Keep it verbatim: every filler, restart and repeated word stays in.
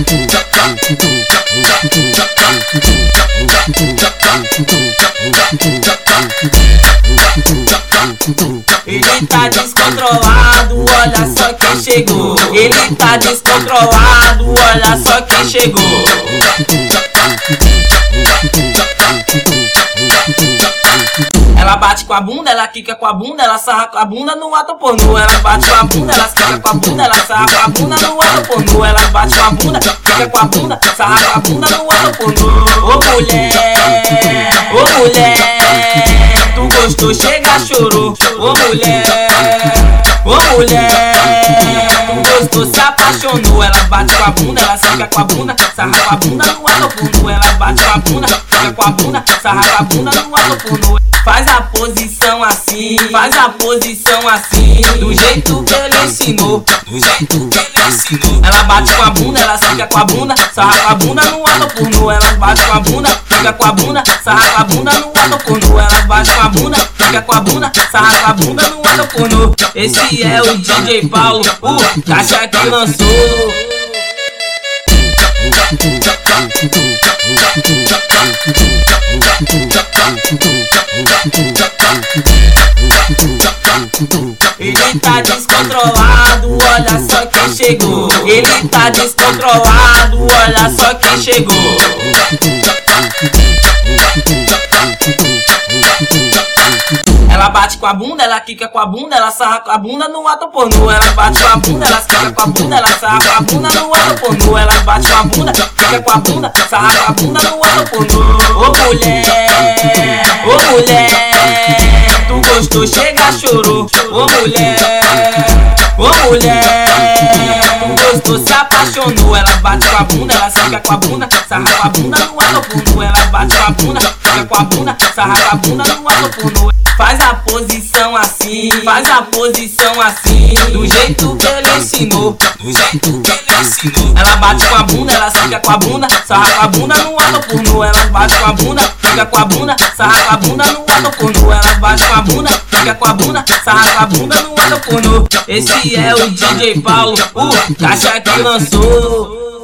Ele tá descontrolado, olha só quem chegou. Ele tá descontrolado, olha só quem chegou. Ela bate com a bunda, ela quica com a bunda, ela sarra com a bunda no ato pornô. Ela bate com a bunda, ela quica com a bunda, ela sarra com a bunda no ato pornô. Ela bate com a bunda, quica com a bunda, sarra com a bunda no ato pornô. Ô mulher, ô mulher, tu gostou, chega, chorou. Ô mulher, ô mulher, tu gostou, se apaixonou. Ela bate com a bunda, ela quica com a bunda, sarra com a bunda no ato pornô. Ela bate com a bunda, quica com a bunda, sarra com a bunda no ato pornô. Faz a posição assim, faz a posição assim, do jeito que ele ensinou, do jeito que ele ensinou. Ela bate com a bunda, ela fica com a bunda, sarra com a bunda no ato pornô. Ela bate com a bunda, fica com a bunda, sarra com a bunda no ato pornô. Ela bate com a bunda, fica com a bunda, sarra com a bunda no ato pornô. Esse é o D J Paulo, o caixa que lançou. Ele tá descontrolado, olha só quem chegou. Ele tá descontrolado, olha só quem chegou. Ela bate com a bunda, ela quica com a bunda, ela sarra com a bunda no ato pornô. Ela bate com a bunda, ela quica com a bunda, ela sarra com a bunda no ato pornô. Ela bate com a bunda, quica com a bunda, sarra com a bunda no ato pornô. Ô mulher, ô mulher, tu gostou, chega, chorou. Ô mulher, ô mulher, tu gostou, se apaixonou. Ela bate com a bunda, ela fica com a bunda, sarra com a bunda no ato pornô. Ela bate com a bunda, fica com a bunda, sarra com a bunda no ato pornô. Faz a posição assim, faz a posição assim, do jeito que ele ensinou, do jeito que ele ensinou. Ela bate com a bunda, ela fica com a bunda, sarra com a bunda no ato pornô. Ela bate com a bunda, fica com a bunda, sarra com a bunda no ato pornô. Ela bate com a bunda, fica com a bunda, sarra com a bunda no ato pornô. Esse é o D J Paulo, o caixa que lançou.